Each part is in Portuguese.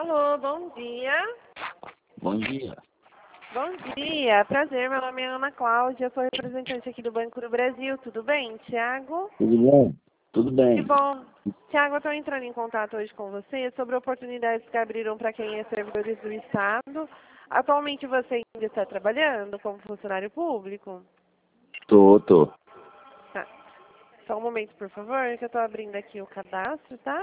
Alô, bom dia. Bom dia. Bom dia, prazer, meu nome é Ana Cláudia, sou representante aqui do Banco do Brasil, tudo bem, Tiago? Tudo bom? Tudo Que bem. bom. Tiago, eu estou entrando em contato hoje com você sobre oportunidades que abriram para quem é servidores do Estado. Atualmente você ainda está trabalhando como funcionário público? Tô. Tá. Só um momento, por favor, que eu estou abrindo aqui o cadastro, tá?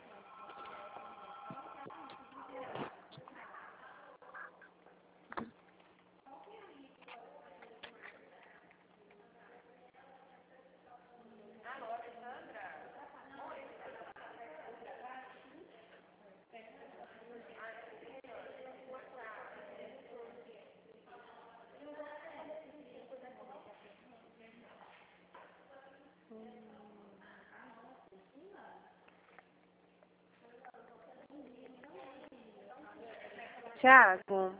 Tiago,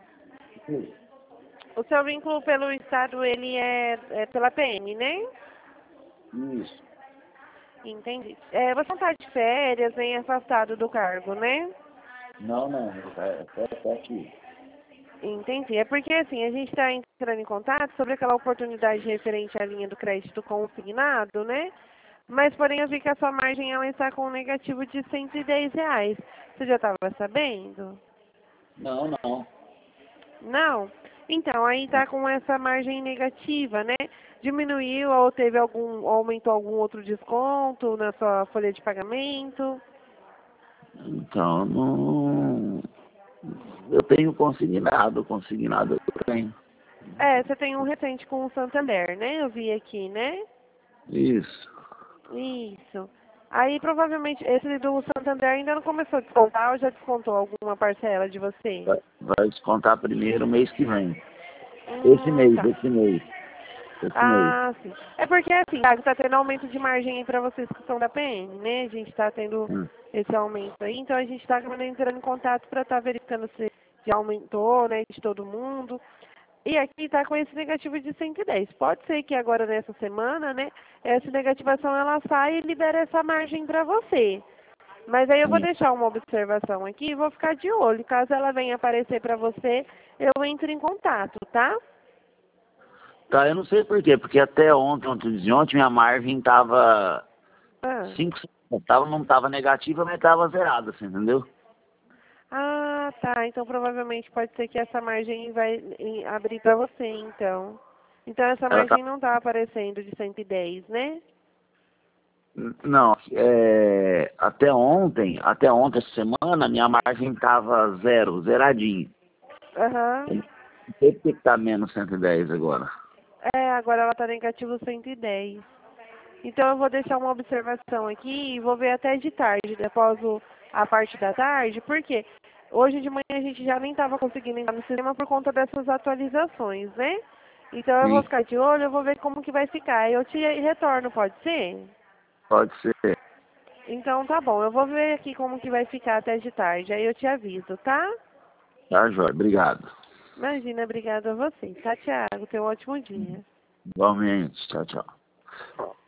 o seu vínculo pelo Estado, ele é pela PM, né? Isso. Entendi. Você não está de férias, nem afastado do cargo, né? Não. Tá aqui. Entendi. É porque, assim, a gente está entrando em contato sobre aquela oportunidade referente à linha do crédito consignado, né? Mas, porém, eu vi que a sua margem ela está com um negativo de R$ 110. Você já estava sabendo? Não. Não? Então, aí está com essa margem negativa, né? Diminuiu ou teve aumentou algum outro desconto na sua folha de pagamento? Então, não... Eu tenho consignado eu tenho. Você tem um recente com o Santander, né? Eu vi aqui, né? Isso. Isso. Aí, provavelmente, esse do Santander ainda não começou a descontar ou já descontou alguma parcela de você? Vai descontar primeiro mês que vem. Esse Tá. mês. Ah, sim. É porque, assim, tá tendo aumento de margem aí pra vocês que são da PM, né? A gente tá tendo Hum. esse aumento aí, então a gente tá entrando em contato pra estar verificando se já aumentou, né, de todo mundo. E aqui está com esse negativo de 110. Pode ser que agora nessa semana, né, essa negativação ela saia e libera essa margem para você. Mas aí eu vou Sim. deixar uma observação aqui e vou ficar de olho. Caso ela venha aparecer para você, eu entro em contato, tá? Tá, eu não sei por quê, porque até ontem minha margem tava Ah, 5, não tava negativa, mas tava zerada, assim, entendeu? tá. Então provavelmente pode ser que essa margem vai abrir para você, então. Então essa Ela tá margem não está aparecendo de 110, né? Não, até ontem, essa semana, minha margem estava zeradinho. Aham. Eu não sei por que tá menos 110 agora. Agora ela está negativo 110. Então eu vou deixar uma observação aqui e vou ver até de tarde, após a parte da tarde, porque hoje de manhã a gente já nem estava conseguindo entrar no sistema por conta dessas atualizações, né? Então eu vou Sim, ficar de olho, eu vou ver como que vai ficar. Eu te retorno, pode ser? pode ser. Então tá bom, eu vou ver aqui como que vai ficar até de tarde, aí eu te aviso, tá? Tá, Jóia? Obrigado. Imagina, obrigada a você. Tá, Thiago? Tenha um ótimo dia. Igualmente. Tchau.